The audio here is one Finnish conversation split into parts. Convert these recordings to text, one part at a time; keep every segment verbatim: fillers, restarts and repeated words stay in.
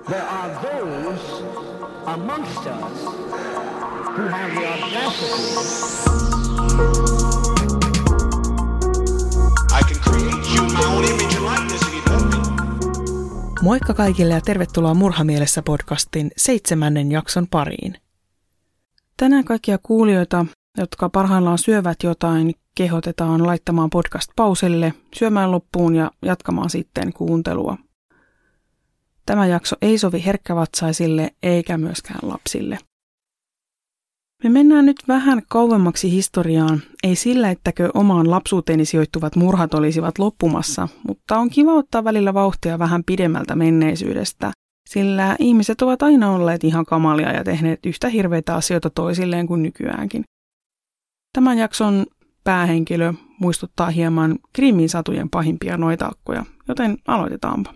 There are those amongst us who have the audacity. I can create you my own image and likeness if you want me. Moikka kaikille ja tervetuloa Murhamielessä podcastin seitsemännen jakson pariin. Tänään kaikkia kuulijoita, jotka parhaillaan syövät jotain, kehotetaan laittamaan podcast pauselle, syömään loppuun ja jatkamaan sitten kuuntelua. Tämä jakso ei sovi herkkävatsaisille eikä myöskään lapsille. Me mennään nyt vähän kauemmaksi historiaan, ei sillä, ettäkö omaan lapsuuteeni sijoittuvat murhat olisivat loppumassa, mutta on kiva ottaa välillä vauhtia vähän pidemmältä menneisyydestä, sillä ihmiset ovat aina olleet ihan kamalia ja tehneet yhtä hirveitä asioita toisilleen kuin nykyäänkin. Tämän jakson päähenkilö muistuttaa hieman Krimin satujen pahimpia noitaakkoja, joten aloitetaanpa.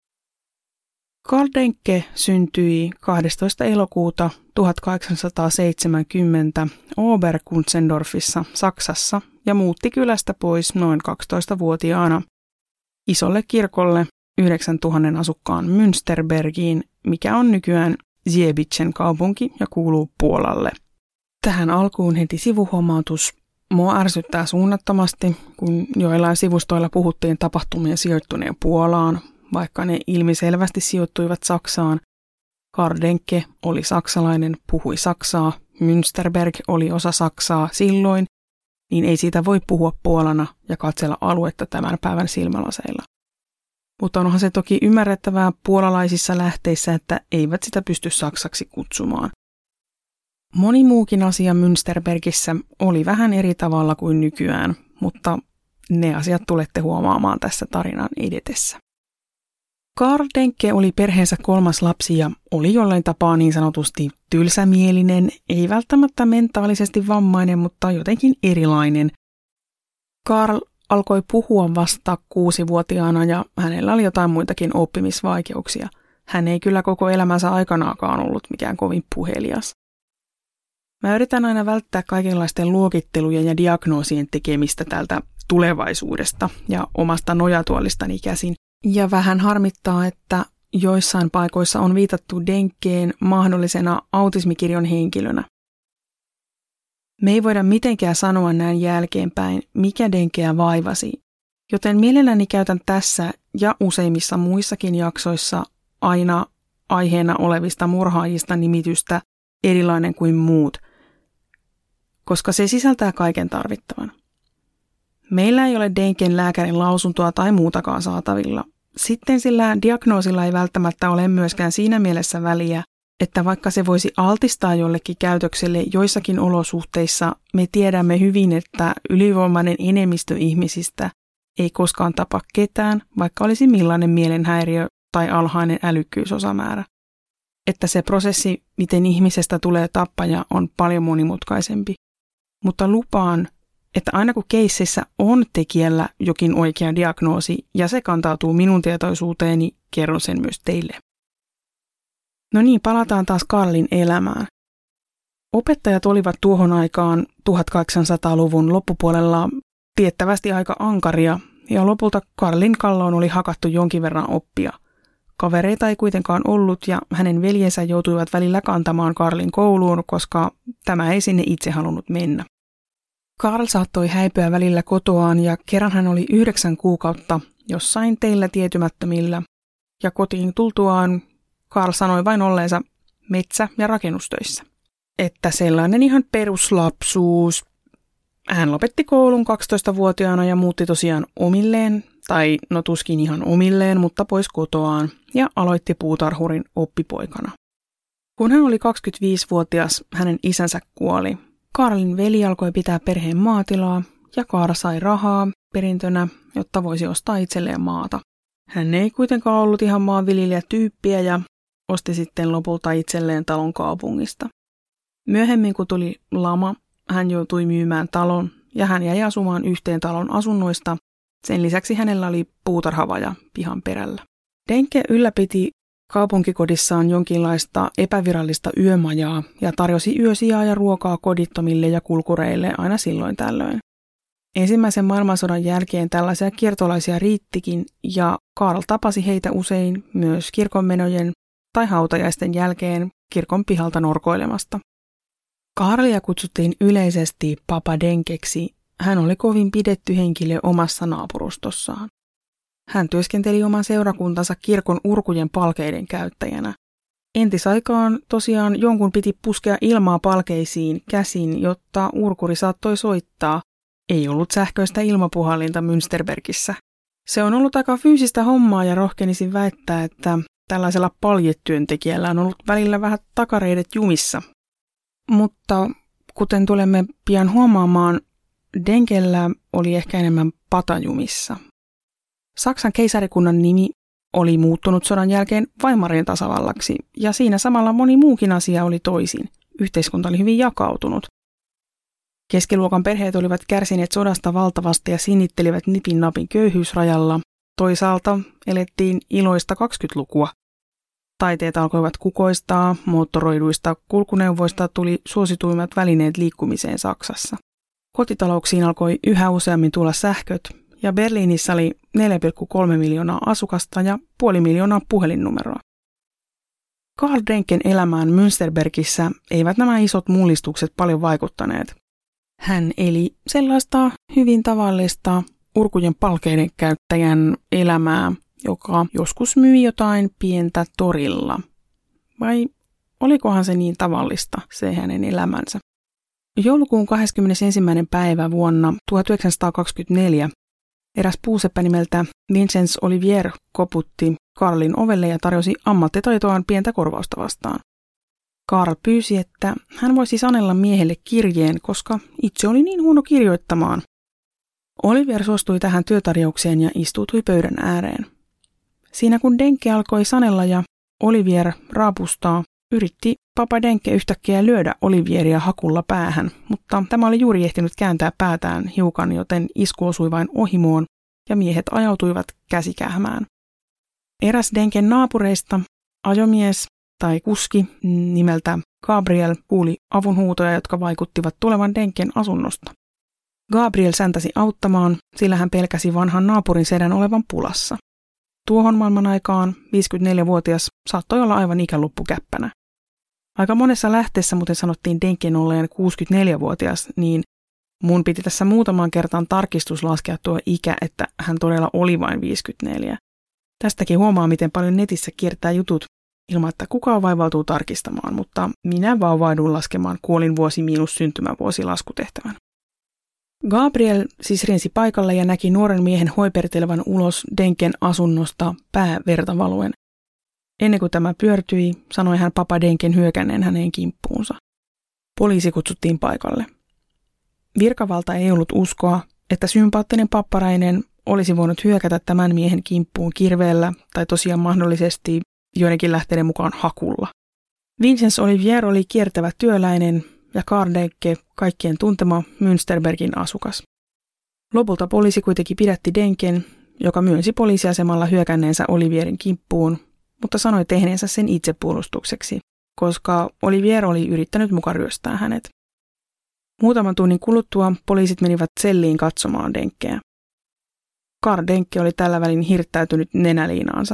Karl Denke syntyi kahdestoista elokuuta tuhatkahdeksansataaseitsemänkymmentä Oberkunzendorfissa, Saksassa ja muutti kylästä pois noin kaksitoistavuotiaana isolle kirkolle yhdeksäntuhannen asukkaan Münsterbergiin, mikä on nykyään Ziebiczen kaupunki ja kuuluu Puolalle. Tähän alkuun heti sivuhuomautus. Mua ärsyttää suunnattomasti, kun joillain sivustoilla puhuttiin tapahtumien sijoittuneen Puolaan, vaikka ne ilmiselvästi sijoittuivat Saksaan. Karl Denke oli saksalainen, puhui saksaa, Münsterberg oli osa Saksaa silloin, niin ei siitä voi puhua Puolana ja katsella aluetta tämän päivän silmälaseilla. Mutta onhan se toki ymmärrettävää puolalaisissa lähteissä, että eivät sitä pysty saksaksi kutsumaan. Moni muukin asia Münsterbergissä oli vähän eri tavalla kuin nykyään, mutta ne asiat tulette huomaamaan tässä tarinan edetessä. Karl Denke oli perheensä kolmas lapsi ja oli jollain tapaa niin sanotusti tylsämielinen, ei välttämättä mentaalisesti vammainen, mutta jotenkin erilainen. Karl alkoi puhua vasta kuusivuotiaana ja hänellä oli jotain muitakin oppimisvaikeuksia. Hän ei kyllä koko elämänsä aikanaakaan ollut mikään kovin puhelias. Mä yritän aina välttää kaikenlaisten luokittelujen ja diagnoosien tekemistä tältä tulevaisuudesta ja omasta nojatuolistani käsin. Ja vähän harmittaa, että joissain paikoissa on viitattu Denkeen mahdollisena autismikirjon henkilönä. Me ei voida mitenkään sanoa näin jälkeenpäin, mikä Denkeä vaivasi, joten mielelläni käytän tässä ja useimmissa muissakin jaksoissa aina aiheena olevista murhaajista nimitystä erilainen kuin muut, koska se sisältää kaiken tarvittavan. Meillä ei ole Denken lääkärin lausuntoa tai muutakaan saatavilla. Sitten sillä diagnoosilla ei välttämättä ole myöskään siinä mielessä väliä, että vaikka se voisi altistaa jollekin käytökselle joissakin olosuhteissa, me tiedämme hyvin, että ylivoimainen enemmistö ihmisistä ei koskaan tapa ketään, vaikka olisi millainen mielenhäiriö tai alhainen älykkyysosamäärä. Että se prosessi, miten ihmisestä tulee tappaja, on paljon monimutkaisempi. Mutta lupaan, että aina kun keississä on tekijällä jokin oikea diagnoosi ja se kantautuu minun tietoisuuteeni, kerron sen myös teille. No niin, palataan taas Karlin elämään. Opettajat olivat tuohon aikaan tuhatkahdeksansataaluvun loppupuolella tiettävästi aika ankaria ja lopulta Karlin kalloon oli hakattu jonkin verran oppia. Kavereita ei kuitenkaan ollut ja hänen veljensä joutuivat välillä kantamaan Karlin kouluun, koska tämä ei sinne itse halunnut mennä. Karl saattoi häipyä välillä kotoaan ja kerran hän oli yhdeksän kuukautta jossain teillä tietymättömillä ja kotiin tultuaan Karl sanoi vain olleensa metsä- ja rakennustöissä. Että sellainen ihan peruslapsuus. Hän lopetti koulun kaksitoistavuotiaana ja muutti tosiaan omilleen, tai no tuskin ihan omilleen, mutta pois kotoaan ja aloitti puutarhurin oppipoikana. Kun hän oli kaksikymmentäviisivuotias, hänen isänsä kuoli. Karlin veli alkoi pitää perheen maatilaa ja Karl sai rahaa perintönä, jotta voisi ostaa itselleen maata. Hän ei kuitenkaan ollut ihan maanviljelijätyyppiä ja osti sitten lopulta itselleen talon kaupungista. Myöhemmin kun tuli lama, hän joutui myymään talon ja hän jäi asumaan yhteen talon asunnoista. Sen lisäksi hänellä oli puutarhavaja pihan perällä. Denke ylläpiti kaupunkikodissaan jonkinlaista epävirallista yömajaa ja tarjosi yösijaa ja ruokaa kodittomille ja kulkureille aina silloin tällöin. Ensimmäisen maailmansodan jälkeen tällaisia kiertolaisia riittikin ja Karl tapasi heitä usein myös kirkonmenojen tai hautajaisten jälkeen kirkon pihalta norkoilemasta. Karlia kutsuttiin yleisesti Papa Denkeksi. Hän oli kovin pidetty henkilö omassa naapurustossaan. Hän työskenteli oman seurakuntansa kirkon urkujen palkeiden käyttäjänä. Entisaikaan tosiaan jonkun piti puskea ilmaa palkeisiin käsin, jotta urkuri saattoi soittaa. Ei ollut sähköistä ilmapuhallinta Münsterbergissä. Se on ollut aika fyysistä hommaa ja rohkenisin väittää, että tällaisella paljetyöntekijällä on ollut välillä vähän takareidet jumissa. Mutta kuten tulemme pian huomaamaan, Denkellä oli ehkä enemmän patajumissa. Saksan keisarikunnan nimi oli muuttunut sodan jälkeen Weimarin tasavallaksi, ja siinä samalla moni muukin asia oli toisin. Yhteiskunta oli hyvin jakautunut. Keskiluokan perheet olivat kärsineet sodasta valtavasti ja sinnittelivät nipin napin köyhyysrajalla. Toisaalta elettiin iloista kaksikymmentälukua. Taiteet alkoivat kukoistaa, moottoroiduista kulkuneuvoista tuli suosituimmat välineet liikkumiseen Saksassa. Kotitalouksiin alkoi yhä useammin tulla sähköt, ja Berliinissä oli neljä pilkku kolme miljoonaa asukasta ja puoli miljoonaa puhelinnumeroa. Karl Denken elämään Münsterbergissä eivät nämä isot mullistukset paljon vaikuttaneet. Hän eli sellaista hyvin tavallista urkujen palkeiden käyttäjän elämää, joka joskus myi jotain pientä torilla. Vai olikohan se niin tavallista, se hänen elämänsä? Joulukuun kahdeskymmenesensimmäinen päivä vuonna tuhatyhdeksänsataakaksikymmentäneljä eräs puuseppä nimeltä Vincenz Olivier koputti Karlin ovelle ja tarjosi ammattitaitoaan pientä korvausta vastaan. Karl pyysi, että hän voisi sanella miehelle kirjeen, koska itse oli niin huono kirjoittamaan. Olivier suostui tähän työtarjoukseen ja istuutui pöydän ääreen. Siinä kun Denke alkoi sanella ja Olivier raapustaa, yritti Papa Denke yhtäkkiä lyödä Olivieria hakulla päähän, mutta tämä oli juuri ehtinyt kääntää päätään hiukan, joten isku osui vain ohimoon ja miehet ajautuivat käsikähmään. Eräs Denken naapureista, ajomies tai kuski nimeltä Gabriel, kuuli avunhuutoja, jotka vaikuttivat tulevan Denken asunnosta. Gabriel säntäsi auttamaan, sillä hän pelkäsi vanhan naapurin sedän olevan pulassa. Tuohon maailman aikaan viisikymmentäneljävuotias saattoi olla aivan ikäloppukäppänä. Aika monessa lähteessä muuten sanottiin Denken olleen kuusikymmentäneljävuotias, niin mun piti tässä muutamaan kertaan tarkistus laskea tuo ikä, että hän todella oli vain viisikymmentäneljä. Tästäkin huomaa, miten paljon netissä kiertää jutut ilman, että kukaan vaivautuu tarkistamaan, mutta minä vauvauduin laskemaan kuolinvuosi miinus syntymävuosi laskutehtävän. Gabriel siis riensi paikalle ja näki nuoren miehen hoipertelevan ulos Denken asunnosta pää verta valuen. Ennen kuin tämä pyörtyi, sanoi hän Papa Denken hyökänneen hänen kimppuunsa. Poliisi kutsuttiin paikalle. Virkavalta ei ollut uskoa, että sympaattinen papparainen olisi voinut hyökätä tämän miehen kimppuun kirveellä tai tosiaan mahdollisesti joidenkin lähteiden mukaan hakulla. Vincenz Olivier oli kiertävä työläinen ja Karl Denke kaikkien tuntema Münsterbergin asukas. Lopulta poliisi kuitenkin pidätti Denken, joka myönsi poliisiasemalla hyökänneensä Olivierin kimppuun, mutta sanoi tehneensä sen itsepuolustukseksi, koska Olivier oli yrittänyt muka ryöstää hänet. Muutaman tunnin kuluttua poliisit menivät selliin katsomaan Denkeä. Karl Denke oli tällä välin hirttäytynyt nenäliinaansa.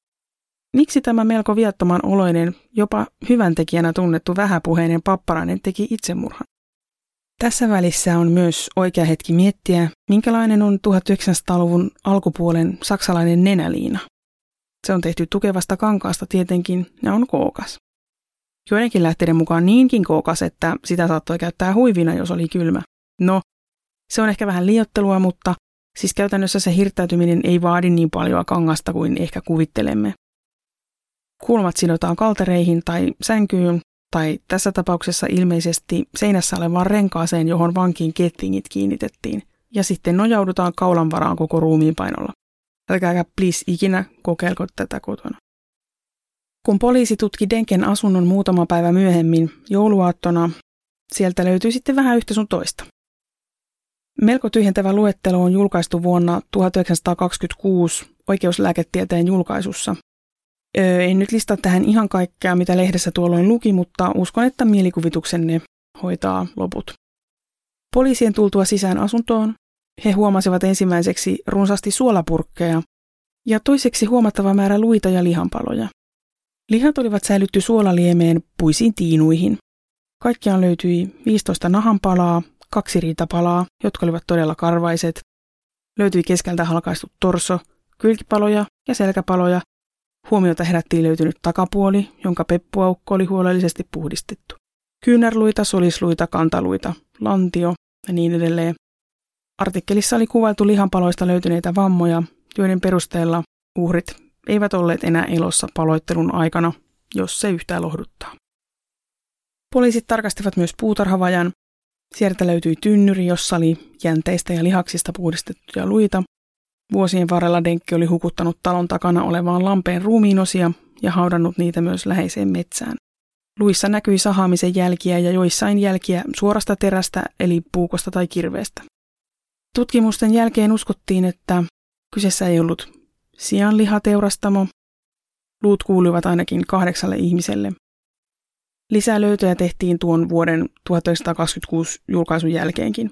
Miksi tämä melko viattoman oloinen, jopa hyväntekijänä tunnettu vähäpuheinen papparainen teki itsemurhan? Tässä välissä on myös oikea hetki miettiä, minkälainen on tuhatyhdeksänsataaluvun alkupuolen saksalainen nenäliina. Se on tehty tukevasta kankaasta tietenkin ja on kookas. Joidenkin lähteiden mukaan niinkin kookas, että sitä saattoi käyttää huivina, jos oli kylmä. No, se on ehkä vähän liioittelua, mutta siis käytännössä se hirttäytyminen ei vaadi niin paljon kangasta kuin ehkä kuvittelemme. Kulmat sidotaan kaltereihin tai sänkyyn, tai tässä tapauksessa ilmeisesti seinässä olevaan renkaaseen, johon vankin kettingit kiinnitettiin, ja sitten nojaudutaan kaulan varaan koko ruumiin painolla. Älkääkä please ikinä kokeilko tätä kotona. Kun poliisi tutki Denken asunnon muutama päivä myöhemmin, jouluaattona, sieltä löytyi sitten vähän yhtä sun toista. Melko tyhjentävä luettelo on julkaistu vuonna tuhatyhdeksänsataakaksikymmentäkuusi oikeuslääketieteen julkaisussa. Öö, en nyt listaa tähän ihan kaikkea, mitä lehdessä tuolloin luki, mutta uskon, että mielikuvituksenne hoitaa loput. Poliisien tultua sisään asuntoon, he huomasivat ensimmäiseksi runsaasti suolapurkkeja ja toiseksi huomattava määrä luita ja lihanpaloja. Lihat olivat säilytty suolaliemeen puisiin tiinuihin. Kaikkiaan löytyi viisitoista nahanpalaa, kaksi ritapalaa, jotka olivat todella karvaiset. Löytyi keskeltä halkaistu torso, kylkipaloja ja selkäpaloja. Huomiota herätti löytynyt takapuoli, jonka peppuaukko oli huolellisesti puhdistettu. Kyynärluita, solisluita, kantaluita, lantio ja niin edelleen. Artikkelissa oli kuvailtu lihanpaloista löytyneitä vammoja, joiden perusteella uhrit eivät olleet enää elossa paloittelun aikana, jos se yhtään lohduttaa. Poliisit tarkastivat myös puutarhavajan. Sieltä löytyi tynnyri, jossa oli jänteistä ja lihaksista puhdistettuja luita. Vuosien varrella Denke oli hukuttanut talon takana olevaan lampeen ruumiinosia ja haudannut niitä myös läheiseen metsään. Luissa näkyi sahaamisen jälkiä ja joissain jälkiä suorasta terästä eli puukosta tai kirveestä. Tutkimusten jälkeen uskottiin, että kyseessä ei ollut sianlihateurastamo. Luut kuuluivat ainakin kahdeksalle ihmiselle. Lisää löytöjä tehtiin tuon vuoden tuhatyhdeksänsataakaksikymmentäkuusi julkaisun jälkeenkin.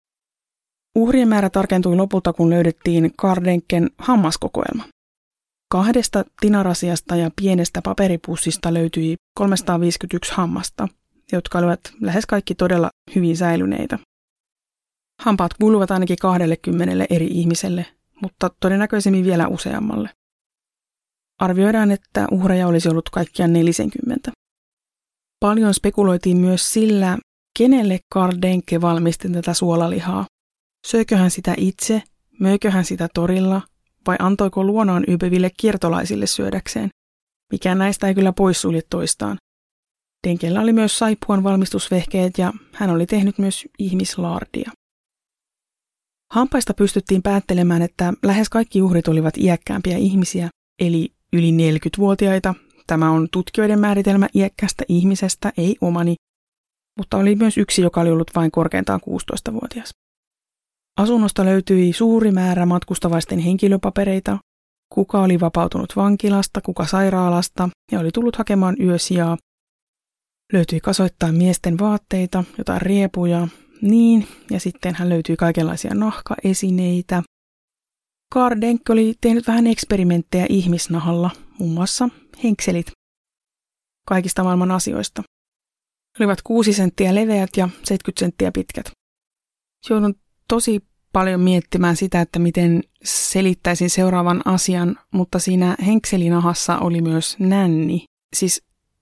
Uhrien määrä tarkentui lopulta, kun löydettiin Karl Denken hammaskokoelma. Kahdesta tinarasiasta ja pienestä paperipussista löytyi kolmesataaviisikymmentäyksi hammasta, jotka olivat lähes kaikki todella hyvin säilyneitä. Hampaat kuuluvat ainakin kahdellekymmenelle eri ihmiselle, mutta todennäköisemmin vielä useammalle. Arvioidaan, että uhreja olisi ollut kaikkiaan neljäkymmentä. Paljon spekuloitiin myös sillä, kenelle Karl Denke valmisti tätä suolalihaa. Söikö hän sitä itse, möikö hän sitä torilla vai antoiko luonaan yöpyville kiertolaisille syödäkseen? Mikään näistä ei kyllä poissulje toistaan. Denkellä oli myös saippuan valmistusvehkeet ja hän oli tehnyt myös ihmislaardia. Hampaista pystyttiin päättelemään, että lähes kaikki uhrit olivat iäkkäämpiä ihmisiä, eli yli neljäkymmentävuotiaita. Tämä on tutkijoiden määritelmä iäkkästä ihmisestä, ei omani, mutta oli myös yksi, joka oli ollut vain korkeintaan kuusitoistavuotias. Asunnosta löytyi suuri määrä matkustavaisten henkilöpapereita, kuka oli vapautunut vankilasta, kuka sairaalasta ja oli tullut hakemaan yösijaa. Löytyi kasoittain miesten vaatteita, jotain riepuja, niin, ja sitten hän löytyi kaikenlaisia nahkaesineitä. Karl Denke oli tehnyt vähän eksperimenttejä ihmisnahalla, muun muassa henkselit kaikista maailman asioista. Ne olivat kuusi senttiä leveät ja seitsemänkymmentä senttiä pitkät. Joudun tosi paljon miettimään sitä, että miten selittäisin seuraavan asian, mutta siinä henkselinahassa oli myös nänni. Siis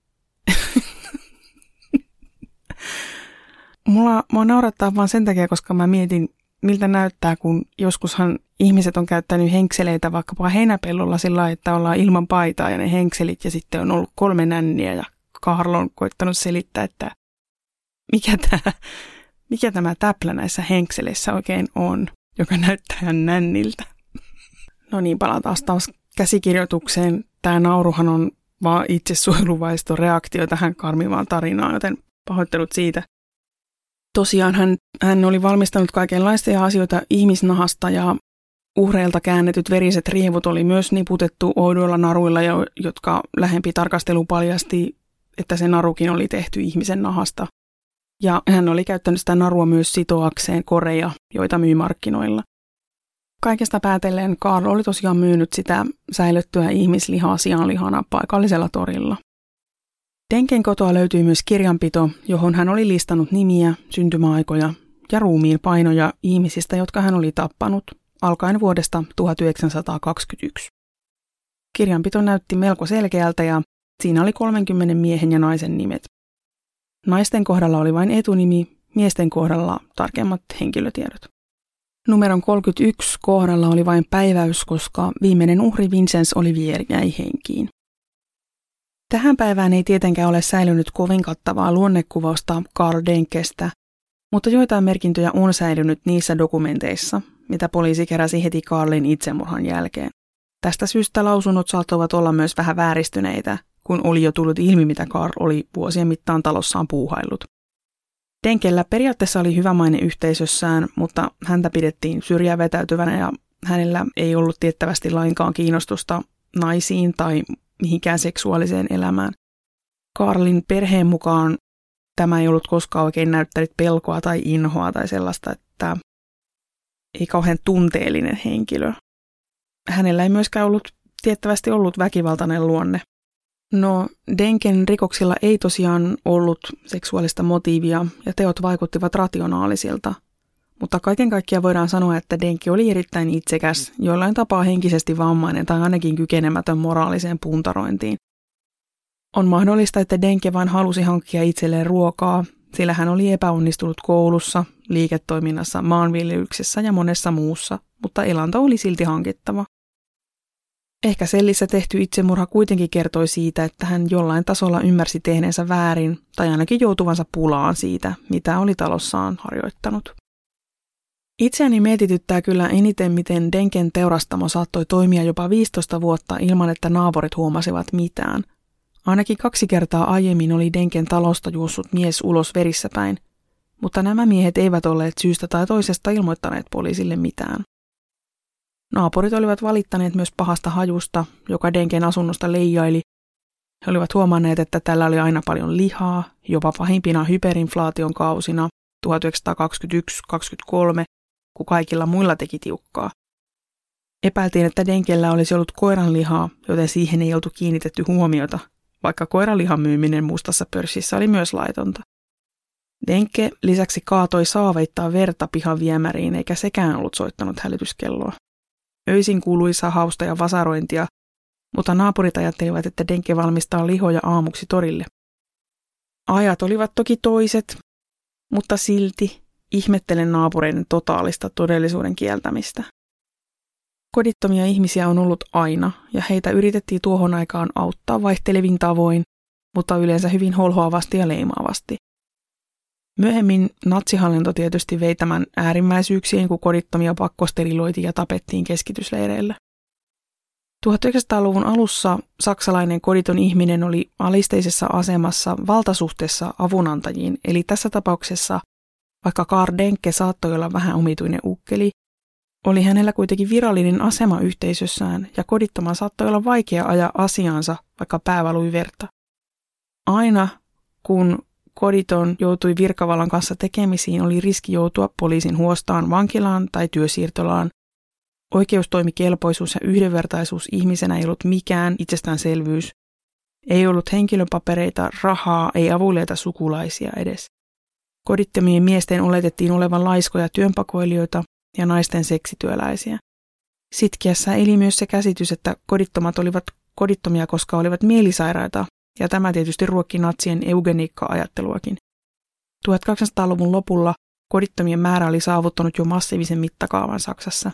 mulla, mua naurattaa vaan sen takia, koska mä mietin, miltä näyttää, kun joskushan ihmiset on käyttänyt henkseleitä vaikkapa heinäpellolla sillä lailla, että ollaan ilman paitaa ja ne henkselit ja sitten on ollut kolme nänniä ja Karl on koittanut selittää, että mikä tämä mikä tämä täplä näissä henkseleissä oikein on, joka näyttää ihan nänniltä. No niin, palataan taas käsikirjoitukseen. Tämä nauruhan on vaan itsesuojeluvaisto reaktio tähän karmivaan tarinaan, joten pahoittelut siitä. Tosiaan hän, hän oli valmistanut kaikenlaisia asioita ihmisnahasta ja uhreilta käännetyt veriset rievut oli myös niputettu oudoilla naruilla, jotka lähempi tarkastelu paljasti, että se narukin oli tehty ihmisen nahasta. Ja hän oli käyttänyt sitä narua myös sitoakseen koreja, joita myi markkinoilla. Kaikesta päätellen Karl oli tosiaan myynyt sitä säilyttyä ihmislihaa sianlihana paikallisella torilla. Denken kotoa löytyi myös kirjanpito, johon hän oli listannut nimiä, syntymäaikoja ja ruumiinpainoja ihmisistä, jotka hän oli tappanut, alkaen vuodesta tuhatyhdeksänsataakaksikymmentäyksi. Kirjanpito näytti melko selkeältä ja siinä oli kolmenkymmenen miehen ja naisen nimet. Naisten kohdalla oli vain etunimi, miesten kohdalla tarkemmat henkilötiedot. Numeron kolmekymmentäyksi kohdalla oli vain päiväys, koska viimeinen uhri Vincenz Olivier jäi henkiin. Tähän päivään ei tietenkään ole säilynyt kovin kattavaa luonnekuvausta Karl Denkestä, mutta joitain merkintöjä on säilynyt niissä dokumenteissa, mitä poliisi keräsi heti Karlin itsemurhan jälkeen. Tästä syystä lausunnot saattoivat olla myös vähän vääristyneitä, kun oli jo tullut ilmi, mitä Karl oli vuosien mittaan talossaan puuhaillut. Denkellä periaatteessa oli hyvä maine yhteisössään, mutta häntä pidettiin syrjään vetäytyvänä ja hänellä ei ollut tiettävästi lainkaan kiinnostusta naisiin tai mihinkään seksuaaliseen elämään. Karlin perheen mukaan tämä ei ollut koskaan oikein näyttänyt pelkoa tai inhoa tai sellaista, että ei kauhean tunteellinen henkilö. Hänellä ei myöskään ollut tiettävästi ollut väkivaltainen luonne. No, Denken rikoksilla ei tosiaan ollut seksuaalista motiivia ja teot vaikuttivat rationaalisilta, mutta kaiken kaikkiaan voidaan sanoa, että Denke oli erittäin itsekäs, jollain tapaa henkisesti vammainen tai ainakin kykenemätön moraaliseen puntarointiin. On mahdollista, että Denke vain halusi hankkia itselleen ruokaa, sillä hän oli epäonnistunut koulussa, liiketoiminnassa, maanviljelyksessä ja monessa muussa, mutta elanto oli silti hankittava. Ehkä Sellissä tehty itsemurha kuitenkin kertoi siitä, että hän jollain tasolla ymmärsi tehneensä väärin tai ainakin joutuvansa pulaan siitä, mitä oli talossaan harjoittanut. Itseäni mietityttää kyllä eniten, miten Denken teurastamo saattoi toimia jopa viisitoista vuotta ilman, että naapurit huomasivat mitään. Ainakin kaksi kertaa aiemmin oli Denken talosta juossut mies ulos verissä päin, mutta nämä miehet eivät olleet syystä tai toisesta ilmoittaneet poliisille mitään. Naapurit olivat valittaneet myös pahasta hajusta, joka Denken asunnosta leijaili. He olivat huomanneet, että tällä oli aina paljon lihaa, jopa pahimpina hyperinflaation kausina tuhatyhdeksänsataakaksikymmentäyksi kaksikymmentäkolme, kun kaikilla muilla teki tiukkaa. Epäiltiin, että Denkellä olisi ollut koiranlihaa, joten siihen ei oltu kiinnitetty huomiota, vaikka koiranlihan myyminen mustassa pörssissä oli myös laitonta. Denke lisäksi kaatoi saaveittaa verta pihan viemäriin, eikä sekään ollut soittanut hälytyskelloa. Öisin kuului sahausta ja vasarointia, mutta naapurit ajattelivat, että Denke valmistaa lihoja aamuksi torille. Ajat olivat toki toiset, mutta silti ihmettelen naapureiden totaalista todellisuuden kieltämistä. Kodittomia ihmisiä on ollut aina, ja heitä yritettiin tuohon aikaan auttaa vaihtelevin tavoin, mutta yleensä hyvin holhoavasti ja leimaavasti. Myöhemmin natsihallinto tietysti vei tämän äärimmäisyyksiin, kun kodittomia pakkosteriloitiin ja tapettiin keskitysleireillä. tuhatyhdeksänsataaluvun alussa saksalainen koditon ihminen oli alisteisessa asemassa valtasuhteessa avunantajiin, eli tässä tapauksessa, vaikka Karl Denke saattoi olla vähän omituinen ukkeli, oli hänellä kuitenkin virallinen asema yhteisössään ja kodittoman saattoi olla vaikea ajaa asiansa, vaikka pää valui verta. Aina kun koditon joutui virkavallan kanssa tekemisiin, oli riski joutua poliisin huostaan, vankilaan tai työsiirtolaan. Oikeustoimikelpoisuus ja yhdenvertaisuus ihmisenä ei ollut mikään itsestäänselvyys. Ei ollut henkilöpapereita, rahaa, ei avuliaita sukulaisia edes. Kodittomien miesten oletettiin olevan laiskoja työnpakoilijoita ja naisten seksityöläisiä. Sitkeässä eli myös se käsitys, että kodittomat olivat kodittomia, koska olivat mielisairaita, ja tämä tietysti ruokki natsien eugeniikka-ajatteluakin. tuhatkahdeksansataaluvun lopulla kodittomien määrä oli saavuttanut jo massiivisen mittakaavan Saksassa.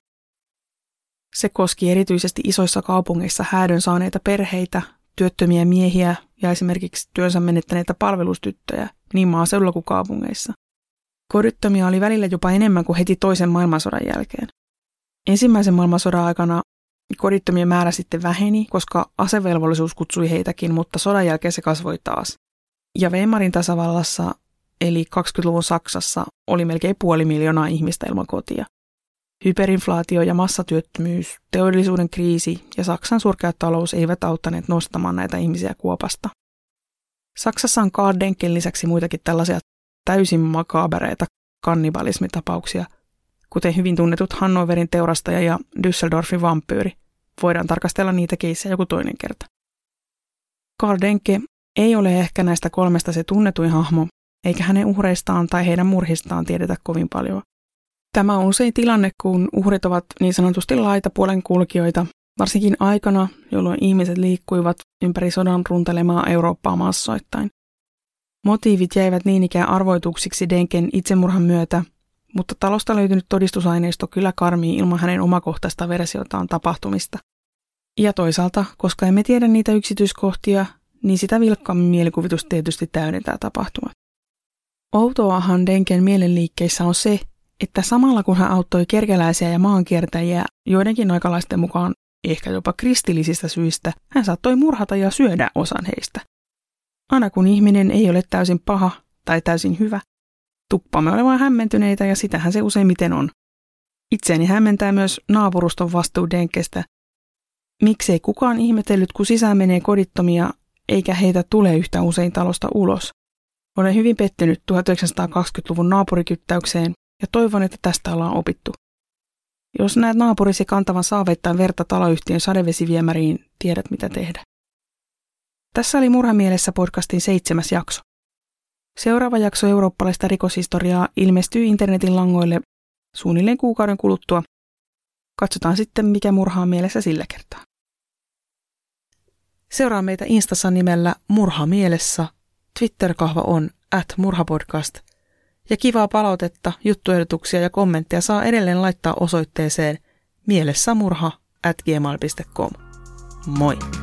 Se koski erityisesti isoissa kaupungeissa häädön saaneita perheitä, työttömiä miehiä ja esimerkiksi työnsä menettäneitä palvelustyttöjä niin maaseudulla kuin kaupungeissa. Kodittomia oli välillä jopa enemmän kuin heti toisen maailmansodan jälkeen. Ensimmäisen maailmansodan aikana kodittomien määrä sitten väheni, koska asevelvollisuus kutsui heitäkin, mutta sodan jälkeen se kasvoi taas. Ja Weimarin tasavallassa, eli kaksikymmentäluvun Saksassa, oli melkein puoli miljoonaa ihmistä ilman kotia. Hyperinflaatio ja massatyöttömyys, teollisuuden kriisi ja Saksan surkea talous eivät auttaneet nostamaan näitä ihmisiä kuopasta. Saksassa on Karl Denken lisäksi muitakin tällaisia täysin makaabereita kannibalismitapauksia, kuten hyvin tunnetut Hannoverin teurastaja ja Düsseldorfin vampyyri. Voidaan tarkastella niitä keissejä joku toinen kerta. Karl Denke ei ole ehkä näistä kolmesta se tunnetuin hahmo, eikä hänen uhreistaan tai heidän murhistaan tiedetä kovin paljon. Tämä on usein tilanne, kun uhrit ovat niin sanotusti laitapuolen kulkijoita, varsinkin aikana, jolloin ihmiset liikkuivat ympäri sodan runtelemaa Eurooppaa massoittain. Motiivit jäivät niin ikään arvoituksiksi Denken itsemurhan myötä, mutta talosta löytynyt todistusaineisto kyllä karmii ilman hänen omakohtaista versiotaan tapahtumista. Ja toisaalta, koska emme tiedä niitä yksityiskohtia, niin sitä vilkkaammin mielikuvitus tietysti täydentää tapahtumat. Outoahan Denken mielenliikkeissä on se, että samalla kun hän auttoi kerkeläisiä ja maankiertäjiä joidenkin aikalaisten mukaan ehkä jopa kristillisistä syistä, hän saattoi murhata ja syödä osan heistä. Aina kun ihminen ei ole täysin paha tai täysin hyvä, tuppamme olemaan hämmentyneitä ja sitähän se useimmiten on. Itseäni hämmentää myös naapuruston vastuu Denkestä. Miksei kukaan ihmetellyt, kun sisään menee kodittomia, eikä heitä tule yhtä usein talosta ulos. Olen hyvin pettynyt tuhatyhdeksänsataakaksikymmentäluvun naapurikyttäykseen ja toivon, että tästä ollaan opittu. Jos näet naapurisi kantavan saaveittain verta taloyhtiön sadevesiviemäriin, tiedät mitä tehdä. Tässä oli Murhamielessä podcastin seitsemäs jakso. Seuraava jakso eurooppalaista rikoshistoriaa ilmestyy internetin langoille suunnilleen kuukauden kuluttua. Katsotaan sitten, mikä murhaa mielessä sillä kertaa. Seuraa meitä Instassa nimellä Murha mielessä. Twitter-kahva on at murhapodcast. Ja kivaa palautetta, juttuehdotuksia ja kommentteja saa edelleen laittaa osoitteeseen mielessämurha at gmail piste com. Moi!